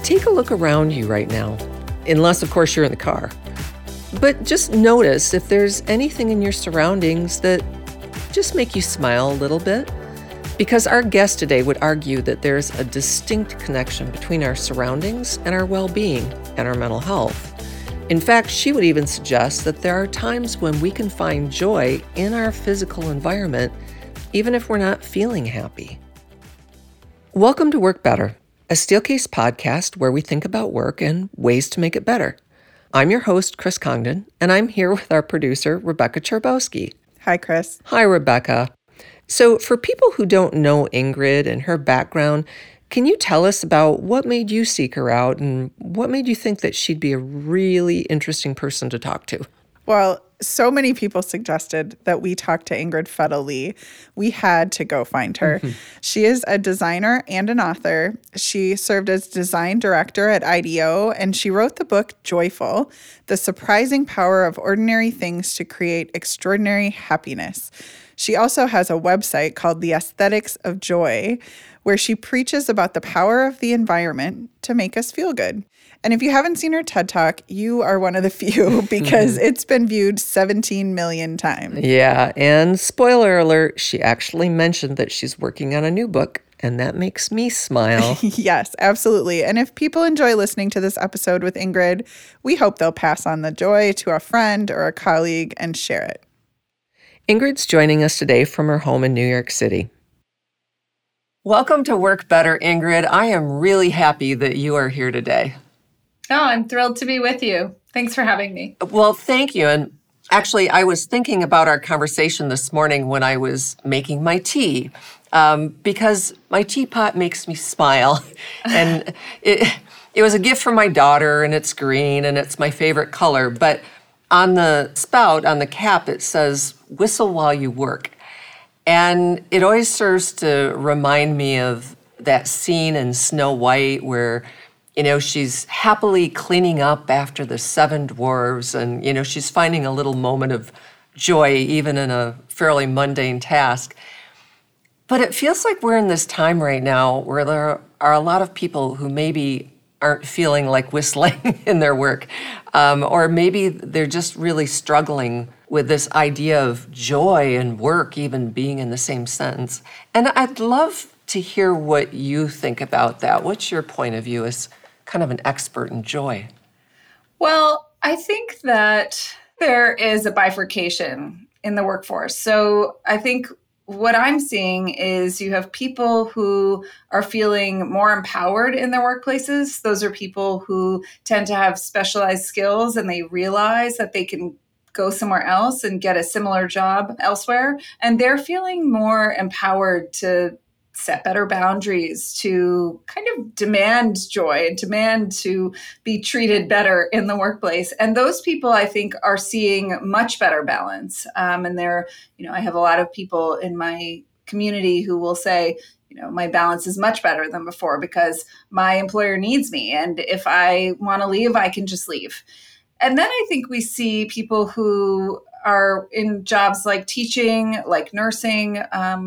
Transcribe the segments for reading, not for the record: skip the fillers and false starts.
take a look around you right now, unless, of course, you're in the car. But just notice if there's anything in your surroundings that just make you smile a little bit. Because our guest today would argue that there's a distinct connection between our surroundings and our well-being and our mental health. In fact, she would even suggest that there are times when we can find joy in our physical environment, even if we're not feeling happy. Welcome to Work Better, a Steelcase podcast where we think about work and ways to make it better. I'm your host, Chris Congdon, and I'm here with our producer, Rebecca Charbowski. Hi, Chris. Hi, Rebecca. So for people who don't know Ingrid and her background, can you tell us about what made you seek her out and what made you think that she'd be a really interesting person to talk to? Well, so many people suggested that we talk to Ingrid Fettel-Lee. We had to go find her. She is a designer and an author. She served as design director at IDEO, and she wrote the book Joyful, The Surprising Power of Ordinary Things to Create Extraordinary Happiness. She also has a website called The Aesthetics of Joy, where she preaches about the power of the environment to make us feel good. And if you haven't seen her TED Talk, you are one of the few because it's been viewed 17 million times. Yeah, and spoiler alert, she actually mentioned that she's working on a new book, and that makes me smile. Yes, absolutely. And if people enjoy listening to this episode with Ingrid, we hope they'll pass on the joy to a friend or a colleague and share it. Ingrid's joining us today from her home in New York City. Welcome to Work Better, Ingrid. I am really happy that you are here today. Oh, I'm thrilled to be with you. Thanks for having me. Well, thank you. And actually, I was thinking about our conversation this morning when I was making my tea, because my teapot makes me smile. And it was a gift from my daughter, and it's green, and it's my favorite color. But on the spout, on the cap, it says, "Whistle while you work." And it always serves to remind me of that scene in Snow White where, she's happily cleaning up after the seven dwarves and, she's finding a little moment of joy even in a fairly mundane task. But it feels like we're in this time right now where there are a lot of people who maybe aren't feeling like whistling in their work, or maybe they're just really struggling with this idea of joy and work even being in the same sentence. And I'd love to hear what you think about that. What's your point of view as kind of an expert in joy? Well, I think that there is a bifurcation in the workforce. So I think what I'm seeing is you have people who are feeling more empowered in their workplaces. Those are people who tend to have specialized skills and they realize that they can go somewhere else and get a similar job elsewhere. And they're feeling more empowered to set better boundaries, to kind of demand joy, demand to be treated better in the workplace. And those people, I think, are seeing much better balance. And they're, I have a lot of people in my community who will say, my balance is much better than before because my employer needs me. And if I want to leave, I can just leave. And then I think we see people who are in jobs like teaching, like nursing,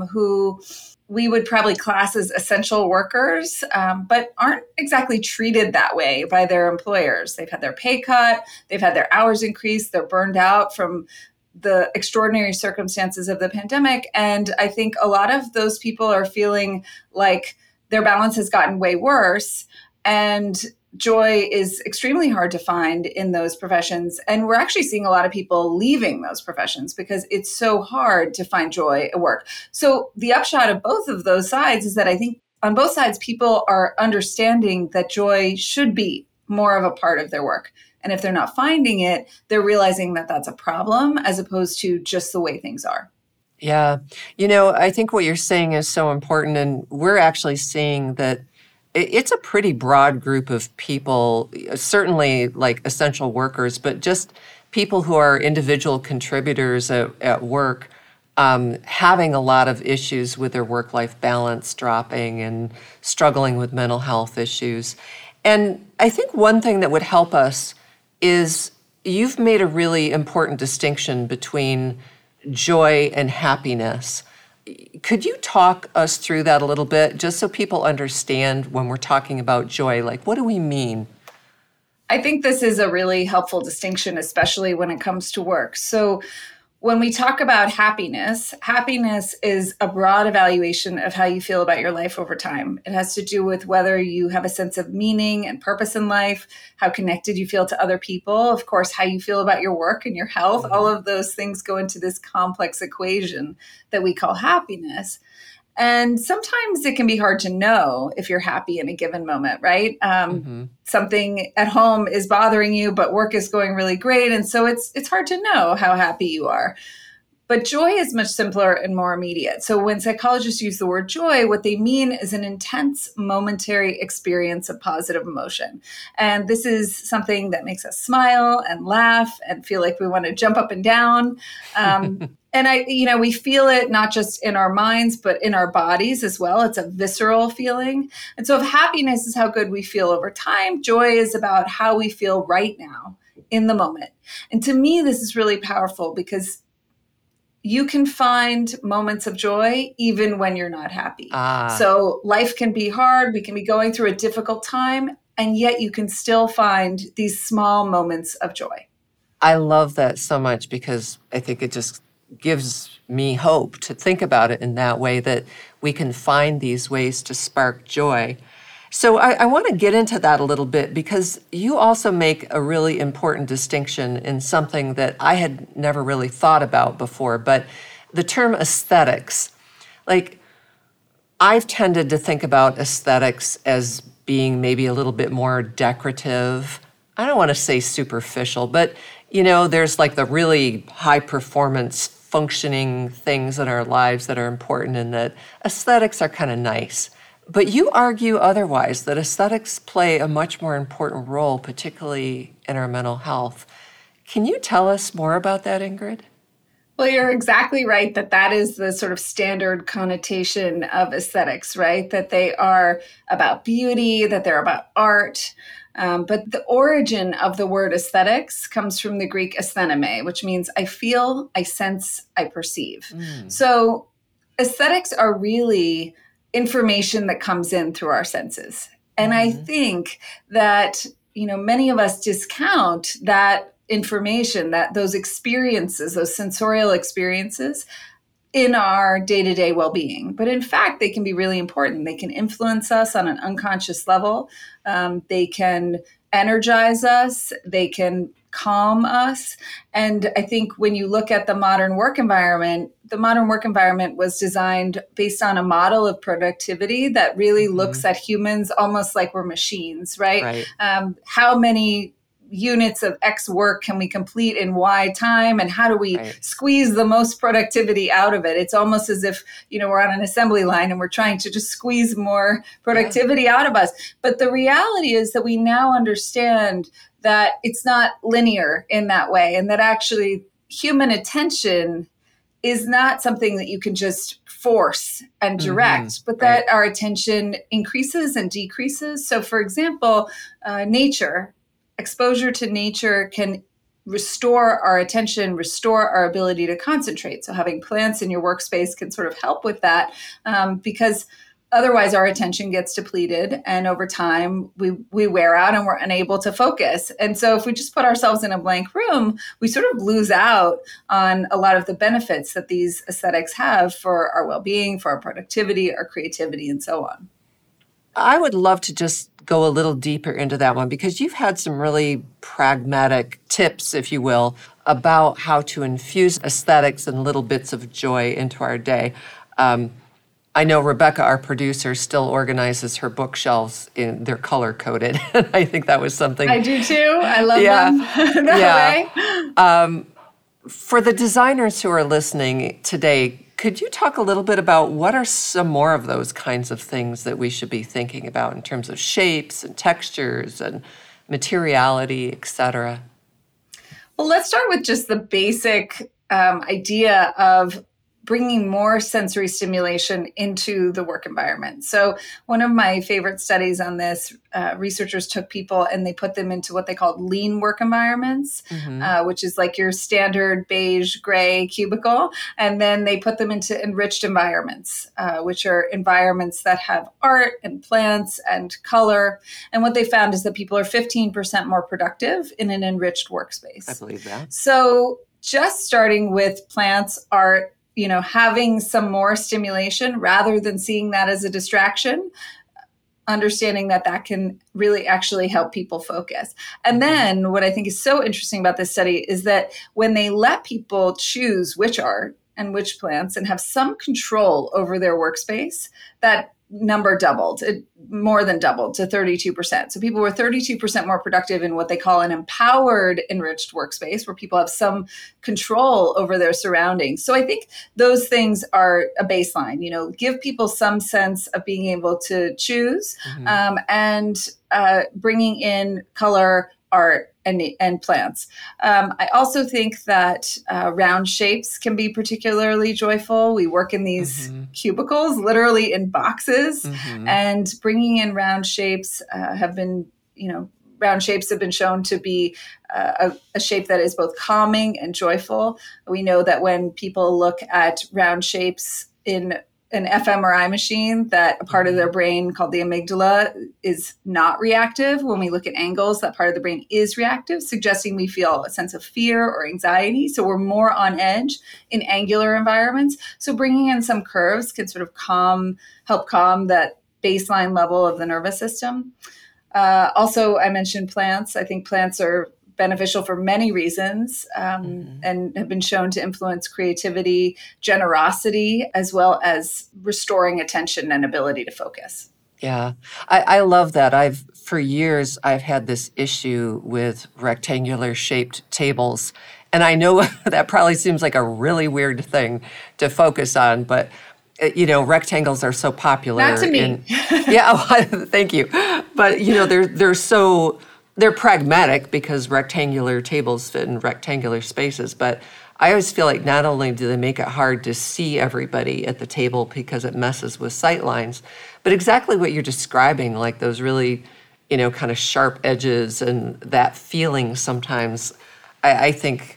who we would probably class as essential workers, but aren't exactly treated that way by their employers. They've had their pay cut, they've had their hours increased, they're burned out from the extraordinary circumstances of the pandemic. And I think a lot of those people are feeling like their balance has gotten way worse, and joy is extremely hard to find in those professions. And we're actually seeing a lot of people leaving those professions because it's so hard to find joy at work. So the upshot of both of those sides is that I think on both sides, people are understanding that joy should be more of a part of their work. And if they're not finding it, they're realizing that that's a problem as opposed to just the way things are. Yeah. I think what you're saying is so important. And we're actually seeing that it's a pretty broad group of people, certainly like essential workers, but just people who are individual contributors at work, having a lot of issues with their work-life balance dropping and struggling with mental health issues. And I think one thing that would help us is you've made a really important distinction between joy and happiness. could you talk us through that a little bit, just so people understand when we're talking about joy? Like, what do we mean? I think this is a really helpful distinction, especially when it comes to work. So when we talk about happiness, happiness is a broad evaluation of how you feel about your life over time. It has to do with whether you have a sense of meaning and purpose in life, how connected you feel to other people, of course, how you feel about your work and your health. All of those things go into this complex equation that we call happiness. And sometimes it can be hard to know if you're happy in a given moment, right? Something at home is bothering you, but work is going really great. And so it's hard to know how happy you are. But joy is much simpler and more immediate. So when psychologists use the word joy, what they mean is an intense momentary experience of positive emotion. And this is something that makes us smile and laugh and feel like we want to jump up and down. And we feel it not just in our minds, but in our bodies as well. It's a visceral feeling. And so if happiness is how good we feel over time, joy is about how we feel right now in the moment. And to me, this is really powerful because you can find moments of joy even when you're not happy. So life can be hard. We can be going through a difficult time, and yet you can still find these small moments of joy. I love that so much because I think it just gives me hope to think about it in that way, that we can find these ways to spark joy. So I want to get into that a little bit because you also make a really important distinction in something that I had never really thought about before, but the term aesthetics. Like, I've tended to think about aesthetics as being maybe a little bit more decorative. I don't want to say superficial, but there's like the really high performance functioning things in our lives that are important, and that aesthetics are kind of nice. But you argue otherwise, that aesthetics play a much more important role, particularly in our mental health. Can you tell us more about that, Ingrid? Well, you're exactly right that is the sort of standard connotation of aesthetics, right? That they are about beauty, that they're about art. But the origin of the word aesthetics comes from the Greek asthenome, which means I feel, I sense, I perceive. So aesthetics are really information that comes in through our senses. And I think that, many of us discount that information, that those experiences, those sensorial experiences in our day-to-day well-being. But in fact, they can be really important. They can influence us on an unconscious level. They can energize us. They can calm us. And I think when you look at the modern work environment was designed based on a model of productivity that really looks at humans almost like we're machines, right? How many units of X work can we complete in Y time, and how do we squeeze the most productivity out of it? It's almost as if, we're on an assembly line and we're trying to just squeeze more productivity out of us. But the reality is that we now understand that it's not linear in that way, and that actually human attention is not something that you can just force and direct, but that our attention increases and decreases. So for example, exposure to nature can restore our attention, restore our ability to concentrate. So having plants in your workspace can sort of help with that, because otherwise our attention gets depleted, and over time we wear out and we're unable to focus. And so if we just put ourselves in a blank room, we sort of lose out on a lot of the benefits that these aesthetics have for our well-being, for our productivity, our creativity, and so on. I would love to just go a little deeper into that one, because you've had some really pragmatic tips, if you will, about how to infuse aesthetics and little bits of joy into our day. I know Rebecca, our producer, still organizes her bookshelves they're color-coded. I think that was something. I do too. I love them that way. For the designers who are listening today, could you talk a little bit about what are some more of those kinds of things that we should be thinking about in terms of shapes and textures and materiality, et cetera? Well, let's start with just the basic idea of bringing more sensory stimulation into the work environment. So one of my favorite studies on this, researchers took people and they put them into what they called lean work environments, which is like your standard beige, gray cubicle. And then they put them into enriched environments, which are environments that have art and plants and color. And what they found is that people are 15% more productive in an enriched workspace. I believe that. So just starting with plants, art, having some more stimulation rather than seeing that as a distraction, understanding that can really actually help people focus. And then what I think is so interesting about this study is that when they let people choose which art and which plants and have some control over their workspace, that number doubled. It more than doubled to 32%. So people were 32% more productive in what they call an empowered enriched workspace, where people have some control over their surroundings. So I think those things are a baseline, give people some sense of being able to choose, and bringing in color, art, and plants. I also think that round shapes can be particularly joyful. We work in these cubicles, literally in boxes, and bringing in round shapes have been shown to be a shape that is both calming and joyful. We know that when people look at round shapes in an fMRI machine, that a part of their brain called the amygdala is not reactive. When we look at angles, that part of the brain is reactive, suggesting we feel a sense of fear or anxiety. So we're more on edge in angular environments. So bringing in some curves can sort of help calm that baseline level of the nervous system. Also, I mentioned plants. I think plants are beneficial for many reasons, and have been shown to influence creativity, generosity, as well as restoring attention and ability to focus. Yeah, I love that. For years, I've had this issue with rectangular shaped tables. And I know that probably seems like a really weird thing to focus on, but rectangles are so popular. Not to me. Thank you. But, they're pragmatic because rectangular tables fit in rectangular spaces. But I always feel like not only do they make it hard to see everybody at the table because it messes with sight lines, but exactly what you're describing, like those really, kind of sharp edges and that feeling sometimes, I think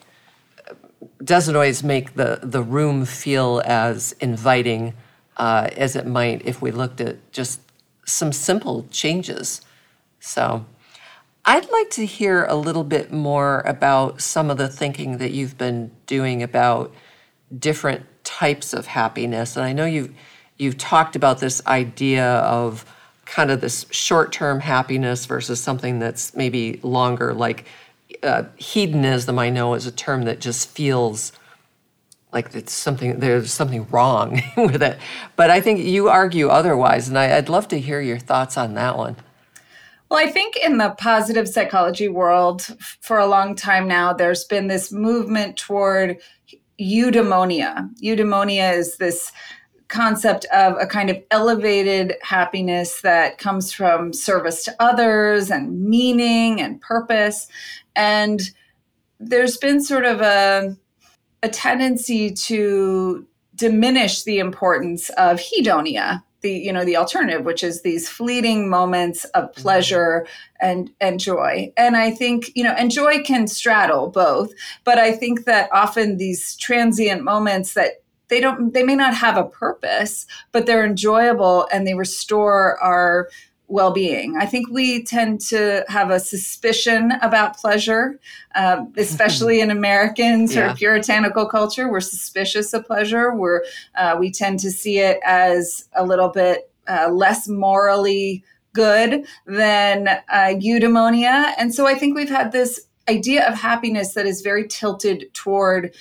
doesn't always make the room feel as inviting as it might if we looked at just some simple changes. So I'd like to hear a little bit more about some of the thinking that you've been doing about different types of happiness. And I know you've talked about this idea of kind of this short-term happiness versus something that's maybe longer, like hedonism, I know, is a term that just feels like there's something wrong with it. But I think you argue otherwise, and I'd love to hear your thoughts on that one. Well, I think in the positive psychology world, for a long time now, there's been this movement toward eudaimonia. Eudaimonia is this concept of a kind of elevated happiness that comes from service to others and meaning and purpose. And there's been sort of a tendency to diminish the importance of hedonia, the alternative, which is these fleeting moments of pleasure and joy. And I think, and joy can straddle both, but I think that often these transient moments that they may not have a purpose, but they're enjoyable and they restore our well-being. I think we tend to have a suspicion about pleasure, especially in American sort of puritanical culture. We're suspicious of pleasure. We tend to see it as a little bit less morally good than eudaimonia. And so I think we've had this idea of happiness that is very tilted toward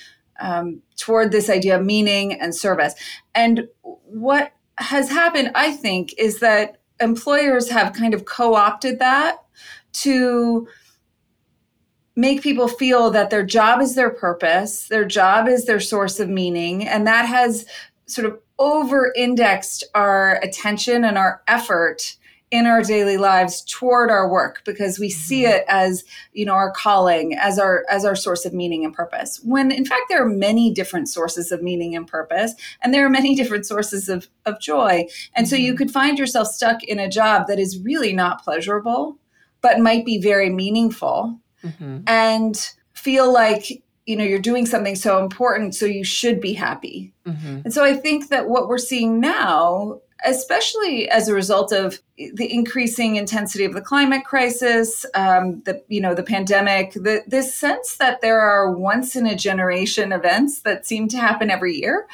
this idea of meaning and service. And what has happened, I think, is that employers have kind of co-opted that to make people feel that their job is their purpose, their job is their source of meaning, and that has sort of over-indexed our attention and our effort in our daily lives toward our work because we see it as, our calling, as our source of meaning and purpose. When in fact, there are many different sources of meaning and purpose, and there are many different sources of joy. And so you could find yourself stuck in a job that is really not pleasurable, but might be very meaningful, and feel like, you're doing something so important, so you should be happy. And so I think that what we're seeing now, especially as a result of the increasing intensity of the climate crisis, the pandemic, this sense that there are once in a generation events that seem to happen every year,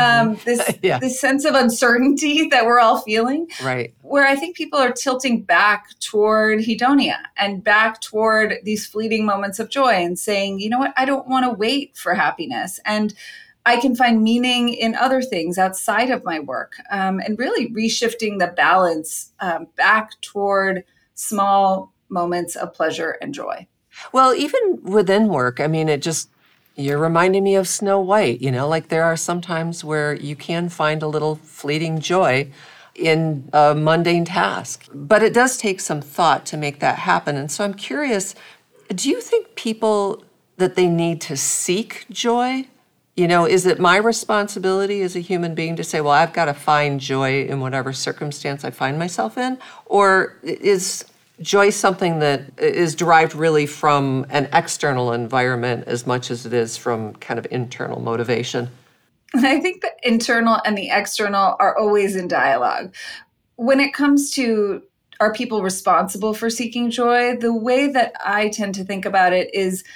this sense of uncertainty that we're all feeling, right? Where I think people are tilting back toward hedonia and back toward these fleeting moments of joy and saying, you know what, I don't want to wait for happiness. And I can find meaning in other things outside of my work, and really reshifting the balance back toward small moments of pleasure and joy. Well, even within work, I mean, you're reminding me of Snow White, like there are some times where you can find a little fleeting joy in a mundane task. But it does take some thought to make that happen. And so I'm curious, do you think people that they need to seek joy? Is it my responsibility as a human being to say, well, I've got to find joy in whatever circumstance I find myself in? Or is joy something that is derived really from an external environment as much as it is from kind of internal motivation? I think the internal and the external are always in dialogue. When it comes to are people responsible for seeking joy, the way that I tend to think about it is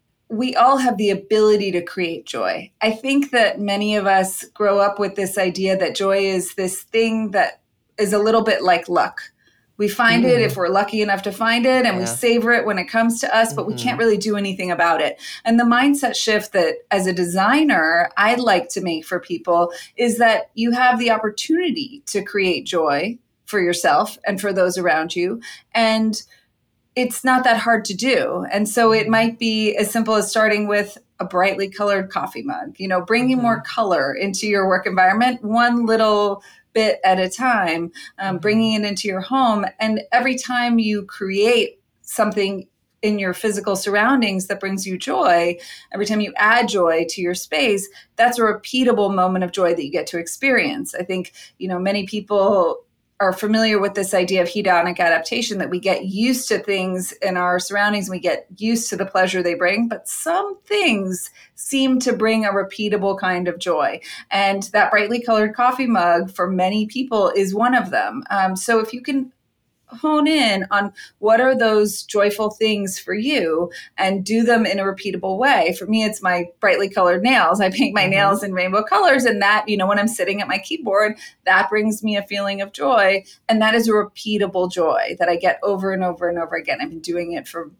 we all have the ability to create joy. I think that many of us grow up with this idea that joy is this thing that is a little bit like luck. We find it if we're lucky enough to find it, and we savor it when it comes to us, but we can't really do anything about it. And the mindset shift that as a designer, I'd like to make for people is that you have the opportunity to create joy for yourself and for those around you. And it's not that hard to do. And so it might be as simple as starting with a brightly colored coffee mug, bringing more color into your work environment, one little bit at a time, bringing it into your home. And every time you create something in your physical surroundings that brings you joy, every time you add joy to your space, that's a repeatable moment of joy that you get to experience. I think, many people are familiar with this idea of hedonic adaptation, that we get used to things in our surroundings, and we get used to the pleasure they bring, but some things seem to bring a repeatable kind of joy. And that brightly colored coffee mug for many people is one of them. So if you can hone in on what are those joyful things for you and do them in a repeatable way. For me, it's my brightly colored nails. I paint my nails in rainbow colors, and that, when I'm sitting at my keyboard, that brings me a feeling of joy. And that is a repeatable joy that I get over and over and over again. I've been doing it for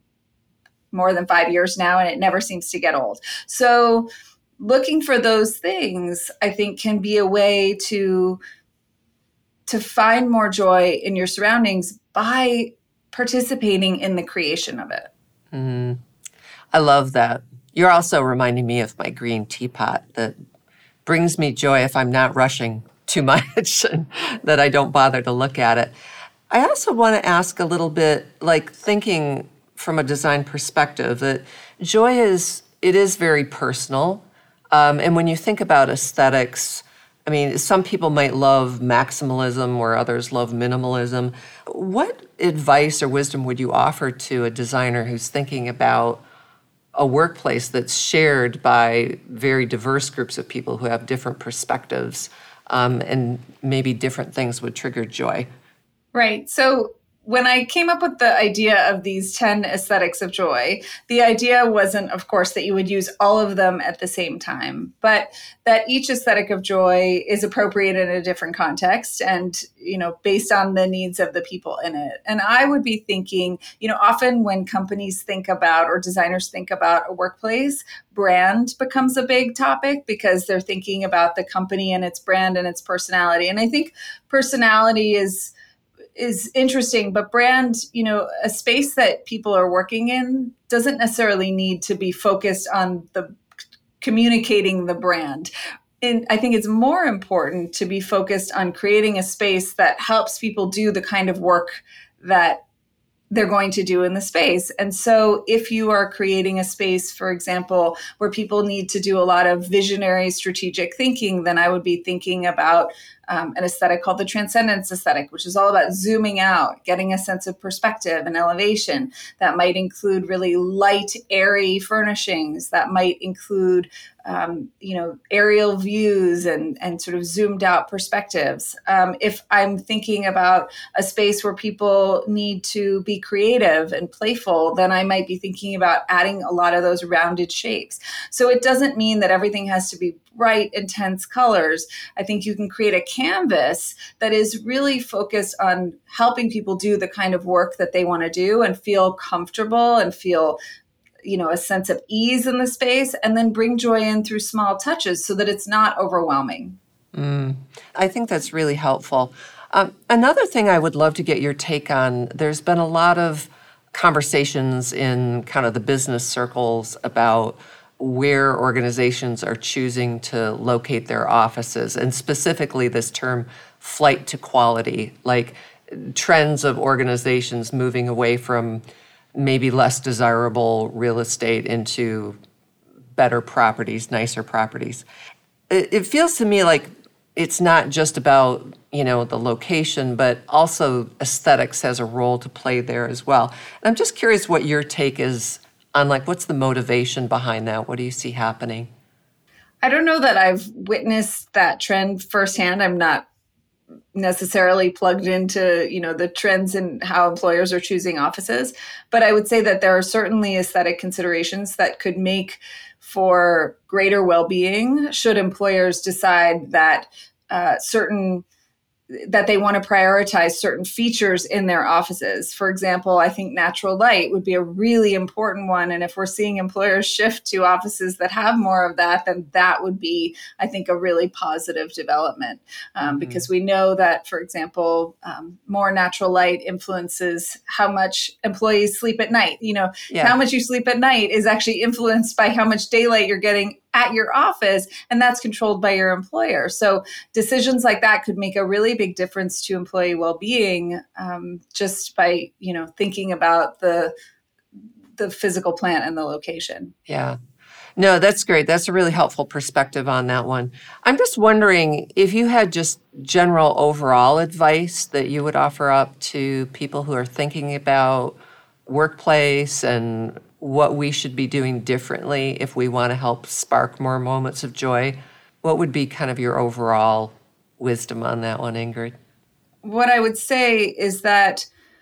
more than 5 years now, and it never seems to get old. So looking for those things, I think, can be a way to find more joy in your surroundings by participating in the creation of it. I love that. You're also reminding me of my green teapot that brings me joy if I'm not rushing too much and that I don't bother to look at it. I also want to ask a little bit, like thinking from a design perspective, that joy is very personal. And when you think about aesthetics, I mean, some people might love maximalism where others love minimalism. What advice or wisdom would you offer to a designer who's thinking about a workplace that's shared by very diverse groups of people who have different perspectives, and maybe different things would trigger joy? Right. So when I came up with the idea of these 10 aesthetics of joy, the idea wasn't, of course, that you would use all of them at the same time, but that each aesthetic of joy is appropriate in a different context and, based on the needs of the people in it. And I would be thinking, often when companies think about or designers think about a workplace, brand becomes a big topic because they're thinking about the company and its brand and its personality. And I think personality is interesting, but brand, a space that people are working in doesn't necessarily need to be focused on the communicating the brand. I think it's more important to be focused on creating a space that helps people do the kind of work that they're going to do in the space. And so if you are creating a space, for example, where people need to do a lot of visionary strategic thinking, then I would be thinking about an aesthetic called the transcendence aesthetic, which is all about zooming out, getting a sense of perspective and elevation. That might include really light, airy furnishings. That might include aerial views and sort of zoomed out perspectives. If I'm thinking about a space where people need to be creative and playful, then I might be thinking about adding a lot of those rounded shapes. So it doesn't mean that everything has to be bright, intense colors. I think you can create a canvas that is really focused on helping people do the kind of work that they want to do and feel comfortable and feel a sense of ease in the space, and then bring joy in through small touches so that it's not overwhelming. I think that's really helpful. Another thing I would love to get your take on, there's been a lot of conversations in kind of the business circles about where organizations are choosing to locate their offices, and specifically this term flight to quality, like trends of organizations moving away from maybe less desirable real estate into better properties, nicer properties. It feels to me like it's not just about, the location, but also aesthetics has a role to play there as well. And I'm just curious what your take is on, what's the motivation behind that? What do you see happening? I don't know that I've witnessed that trend firsthand. I'm not necessarily plugged into, the trends in how employers are choosing offices. But I would say that there are certainly aesthetic considerations that could make for greater well-being should employers decide that that they want to prioritize certain features in their offices. For example, I think natural light would be a really important one. And if we're seeing employers shift to offices that have more of that, then that would be, I think, a really positive development. Because we know that, for example, more natural light influences how much employees sleep at night. How much you sleep at night is actually influenced by how much daylight you're getting at your office, and that's controlled by your employer. So decisions like that could make a really big difference to employee well-being, just by thinking about the physical plant and the location. Yeah. No, that's great. That's a really helpful perspective on that one. I'm just wondering if you had just general overall advice that you would offer up to people who are thinking about workplace and what we should be doing differently if we want to help spark more moments of joy. What would be kind of your overall wisdom on that one, Ingrid? What I would say is that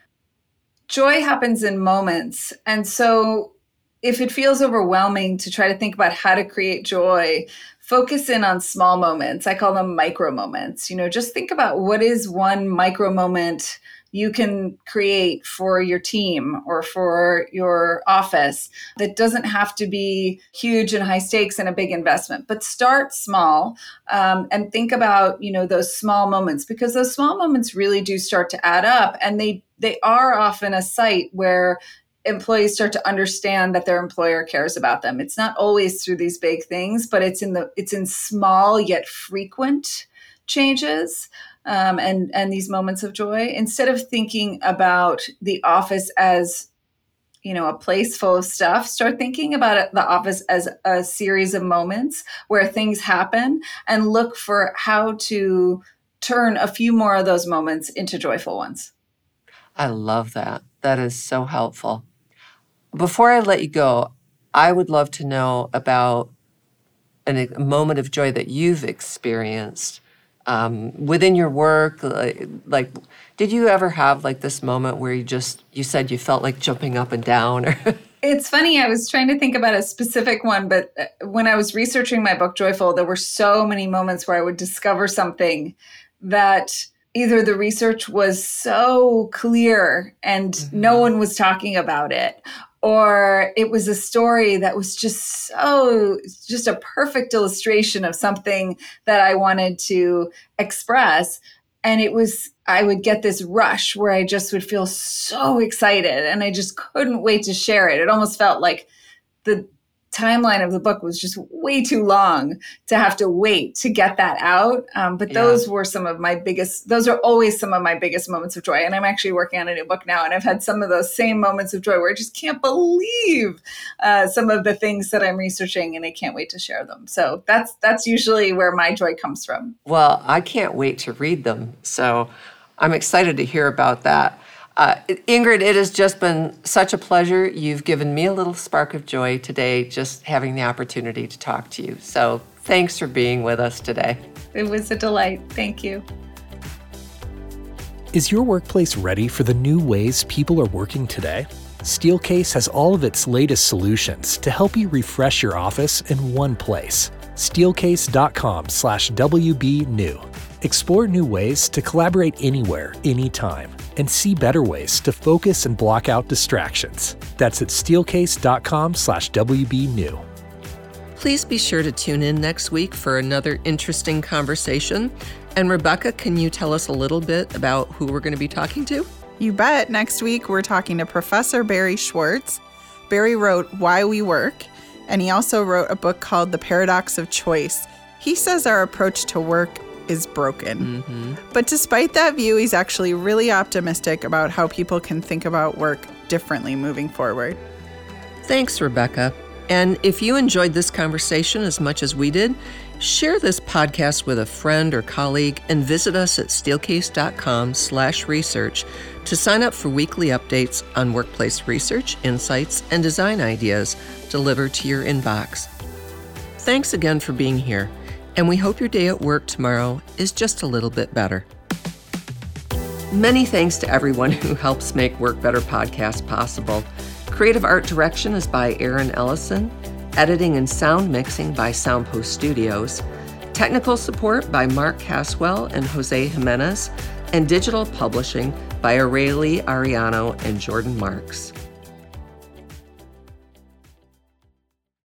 joy happens in moments. And so if it feels overwhelming to try to think about how to create joy, focus in on small moments. I call them micro moments. Just think about what is one micro moment you can create for your team or for your office that doesn't have to be huge and high stakes and a big investment, but start small, and think about, those small moments, because those small moments really do start to add up, and they are often a site where employees start to understand that their employer cares about them. It's not always through these big things, but it's in small yet frequent changes. And these moments of joy, instead of thinking about the office as, a place full of stuff, start thinking about the office as a series of moments where things happen, and look for how to turn a few more of those moments into joyful ones. I love that. That is so helpful. Before I let you go, I would love to know about a moment of joy that you've experienced within your work. Like, did you ever have this moment where you said you felt like jumping up and down? It's funny, I was trying to think about a specific one, but when I was researching my book, Joyful, there were so many moments where I would discover something that either the research was so clear and no one was talking about it, or it was a story that was just a perfect illustration of something that I wanted to express. And I would get this rush where I just would feel so excited and I just couldn't wait to share it. It almost felt like the timeline of the book was just way too long to have to wait to get that out. But those were those are always some of my biggest moments of joy. And I'm actually working on a new book now. And I've had some of those same moments of joy where I just can't believe some of the things that I'm researching, and I can't wait to share them. So that's usually where my joy comes from. Well, I can't wait to read them. So I'm excited to hear about that. Ingrid, it has just been such a pleasure. You've given me a little spark of joy today, just having the opportunity to talk to you. So thanks for being with us today. It was a delight. Thank you. Is your workplace ready for the new ways people are working today? Steelcase has all of its latest solutions to help you refresh your office in one place. Steelcase.com/WBnew. Explore new ways to collaborate anywhere, anytime, and see better ways to focus and block out distractions. That's at steelcase.com/WBnew. Please be sure to tune in next week for another interesting conversation. And Rebecca, can you tell us a little bit about who we're going to be talking to? You bet. Next week, we're talking to Professor Barry Schwartz. Barry wrote Why We Work, and he also wrote a book called The Paradox of Choice. He says our approach to work is broken. But despite that view, he's actually really optimistic about how people can think about work differently moving forward. Thanks, Rebecca. And if you enjoyed this conversation as much as we did, share this podcast with a friend or colleague and visit us at steelcase.com/research to sign up for weekly updates on workplace research, insights, and design ideas delivered to your inbox. Thanks again for being here, and we hope your day at work tomorrow is just a little bit better. Many thanks to everyone who helps make Work Better podcast possible. Creative art direction is by Aaron Ellison, editing and sound mixing by Soundpost Studios, technical support by Mark Caswell and Jose Jimenez, and digital publishing by Aurelie Ariano and Jordan Marks.